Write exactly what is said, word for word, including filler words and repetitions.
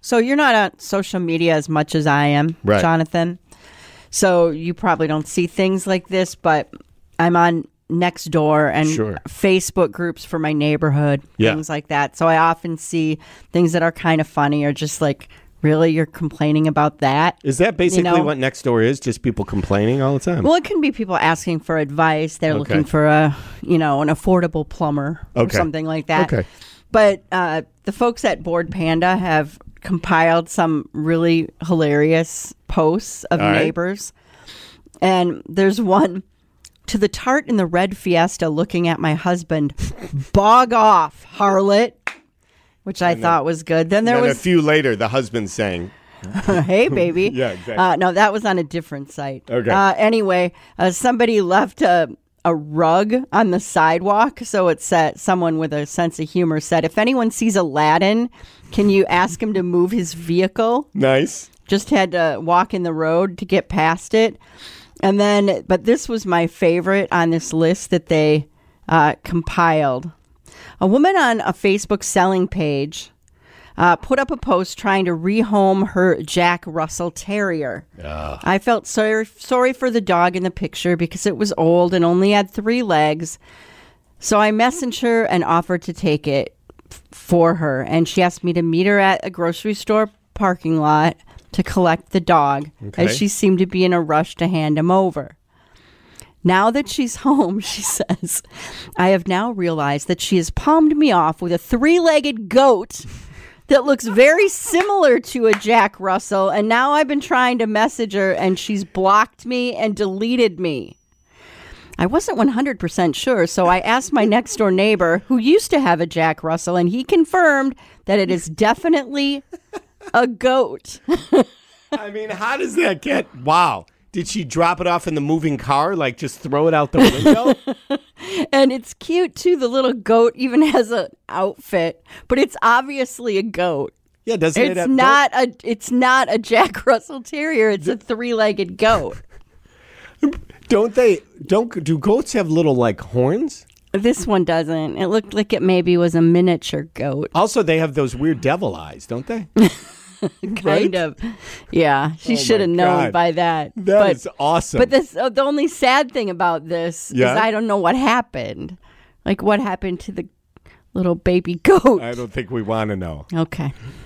So you're not on social media as much as I am, right. Jonathan. So you probably don't see things like this, but I'm on Nextdoor and sure. Facebook groups for my neighborhood, yeah. things like that. So I often see things that are kind of funny or just like, really, you're complaining about that? Is that basically you know? what Nextdoor is? Just people complaining all the time? Well, it can be people asking for advice. They're okay. looking for a, you know, an affordable plumber okay. or something like that. Okay. But uh, the folks at Bored Panda have compiled some really hilarious posts of all neighbors. Right. And there's one, to the tart in the red Fiesta looking at my husband, bog off, harlot, which I then, thought was good. Then there then was a few later, the husband saying, hey, baby. yeah, exactly. Uh, no, that was on a different site. Okay. Uh, anyway, uh, somebody left a, a rug on the sidewalk. So it said, someone with a sense of humor said, if anyone sees Aladdin, can you ask him to move his vehicle? Nice. Just had to walk in the road to get past it. And then, but this was my favorite on this list that they uh, compiled. A woman on a Facebook selling page uh, put up a post trying to rehome her Jack Russell Terrier. Uh. I felt sorry, sorry for the dog in the picture because it was old and only had three legs. So I messaged her and offered to take it f- for her. And she asked me to meet her at a grocery store parking lot to collect the dog, okay. as she seemed to be in a rush to hand him over. Now that she's home, she says, I have now realized that she has palmed me off with a three-legged goat that looks very similar to a Jack Russell, and now I've been trying to message her, and she's blocked me and deleted me. I wasn't one hundred percent sure, so I asked my next-door neighbor, who used to have a Jack Russell, and he confirmed that it is definitely a goat. I mean, how does that get... Wow. Did she drop it off in the moving car? Like, just throw it out the window? And it's cute, too. The little goat even has an outfit, but it's obviously a goat. Yeah, doesn't it's it have... Not a, it's not a Jack Russell Terrier. It's a three-legged goat. Don't they... Don't Do goats have little, like, horns? This one doesn't. It looked like it maybe was a miniature goat. Also, they have those weird devil eyes, don't they? kind right? of. Yeah, she oh should have known God. by that. That but, is awesome. But this, uh, the only sad thing about this yeah? is I don't know what happened. Like, what happened to the little baby goat? I don't think we want to know. Okay.